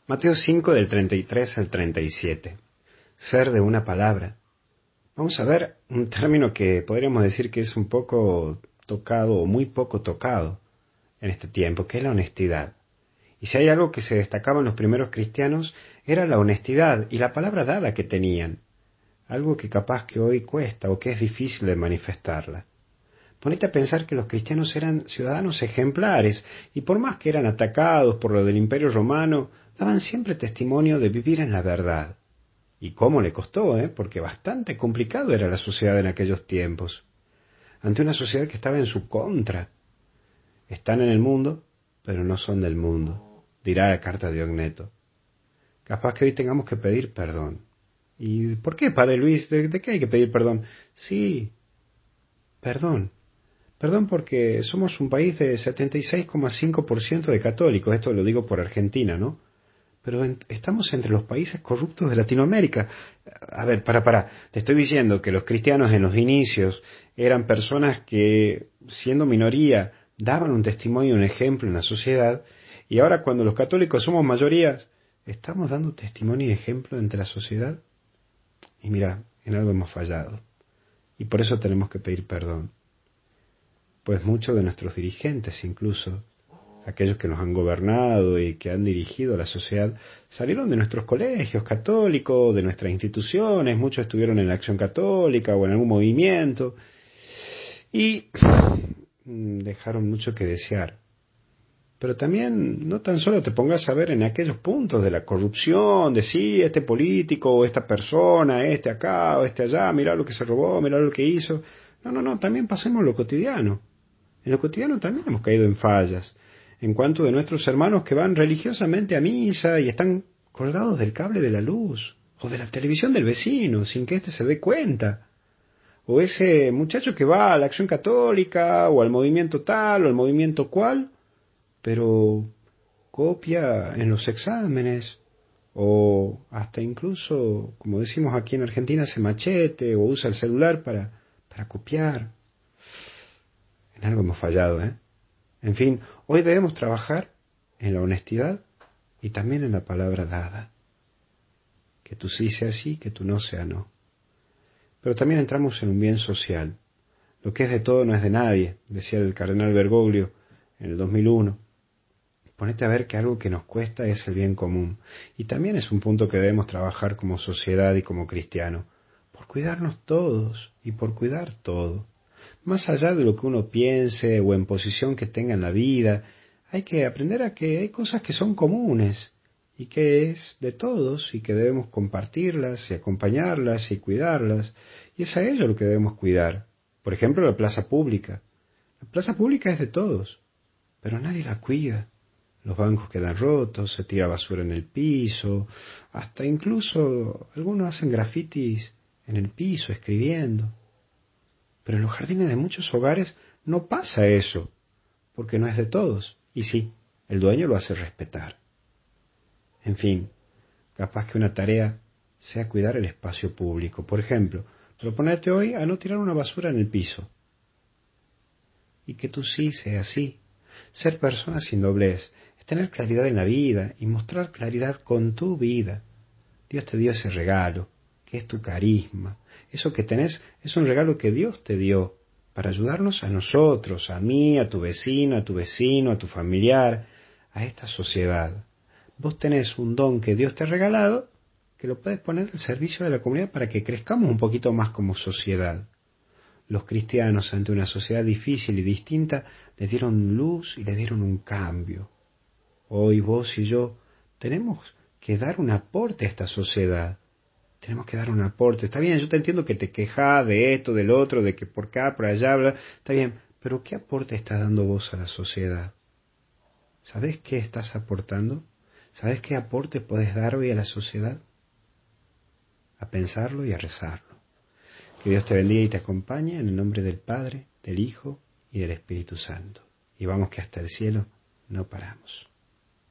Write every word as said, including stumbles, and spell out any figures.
Mateo cinco del treinta y tres al treinta y siete. Ser de una palabra. Vamos a ver un término que podríamos decir que es un poco tocado o muy poco tocado en este tiempo, que es la honestidad. Y si hay algo que se destacaba en los primeros cristianos, era la honestidad y la palabra dada que tenían. Algo que capaz que hoy cuesta o que es difícil de manifestarla. Ponete a pensar que los cristianos eran ciudadanos ejemplares y por más que eran atacados por lo del Imperio Romano, daban siempre testimonio de vivir en la verdad. Y cómo le costó, ¿eh? Porque bastante complicado era la sociedad en aquellos tiempos. Ante una sociedad que estaba en su contra. Están en el mundo, pero no son del mundo, dirá la carta de Ogneto. Capaz que hoy tengamos que pedir perdón. ¿Y por qué, Padre Luis? ¿De, de qué hay que pedir perdón? Sí, perdón. Perdón porque somos un país de setenta y seis coma cinco por ciento de católicos, esto lo digo por Argentina, ¿no? Pero en, estamos entre los países corruptos de Latinoamérica. A ver, para, para, te estoy diciendo que los cristianos en los inicios eran personas que, siendo minoría, daban un testimonio, un ejemplo en la sociedad, y ahora cuando los católicos somos mayorías, ¿estamos dando testimonio y ejemplo entre la sociedad? Y mira, en algo hemos fallado, y por eso tenemos que pedir perdón. Pues muchos de nuestros dirigentes, incluso aquellos que nos han gobernado y que han dirigido a la sociedad, salieron de nuestros colegios católicos, de nuestras instituciones, muchos estuvieron en la Acción Católica o en algún movimiento, y dejaron mucho que desear. Pero también no tan solo te pongas a ver en aquellos puntos de la corrupción, de sí, este político, o esta persona, este acá, o este allá, mirá lo que se robó, mirá lo que hizo. No, no, no, también pasemos lo cotidiano. En lo cotidiano también hemos caído en fallas, en cuanto de nuestros hermanos que van religiosamente a misa y están colgados del cable de la luz, o de la televisión del vecino, sin que éste se dé cuenta. O ese muchacho que va a la Acción Católica, o al movimiento tal, o al movimiento cual, pero copia en los exámenes, o hasta incluso, como decimos aquí en Argentina, se machete, o usa el celular para, para copiar. En algo hemos fallado, ¿eh? En fin, hoy debemos trabajar en la honestidad y también en la palabra dada. Que tu sí sea sí, que tu no sea no. Pero también entramos en un bien social. Lo que es de todo no es de nadie, decía el cardenal Bergoglio en el dos mil uno. Ponete a ver que algo que nos cuesta es el bien común. Y también es un punto que debemos trabajar como sociedad y como cristianos. Por cuidarnos todos y por cuidar todo. Más allá de lo que uno piense o en posición que tenga en la vida, hay que aprender a que hay cosas que son comunes y que es de todos y que debemos compartirlas y acompañarlas y cuidarlas. Y es a ello lo que debemos cuidar. Por ejemplo, la plaza pública. La plaza pública es de todos, pero nadie la cuida. Los bancos quedan rotos, se tira basura en el piso, hasta incluso algunos hacen grafitis en el piso escribiendo. Pero en los jardines de muchos hogares no pasa eso, porque no es de todos. Y sí, el dueño lo hace respetar. En fin, capaz que una tarea sea cuidar el espacio público. Por ejemplo, proponerte hoy a no tirar una basura en el piso. Y que tú sí sea así. Ser persona sin doblez es tener claridad en la vida y mostrar claridad con tu vida. Dios te dio ese regalo, que es tu carisma. Eso que tenés es un regalo que Dios te dio para ayudarnos a nosotros, a mí, a tu vecino, a tu vecino, a tu familiar, a esta sociedad. Vos tenés un don que Dios te ha regalado, que lo puedes poner al servicio de la comunidad para que crezcamos un poquito más como sociedad. Los cristianos, ante una sociedad difícil y distinta, le dieron luz y le dieron un cambio. Hoy vos y yo tenemos que dar un aporte a esta sociedad. Tenemos que dar un aporte. Está bien, yo te entiendo que te quejas de esto, del otro, de que por acá, por allá, bla. Está bien, pero ¿qué aporte estás dando vos a la sociedad? ¿Sabés qué estás aportando? ¿Sabés qué aporte podés dar hoy a la sociedad? A pensarlo y a rezarlo. Que Dios te bendiga y te acompañe en el nombre del Padre, del Hijo y del Espíritu Santo. Y vamos que hasta el cielo no paramos.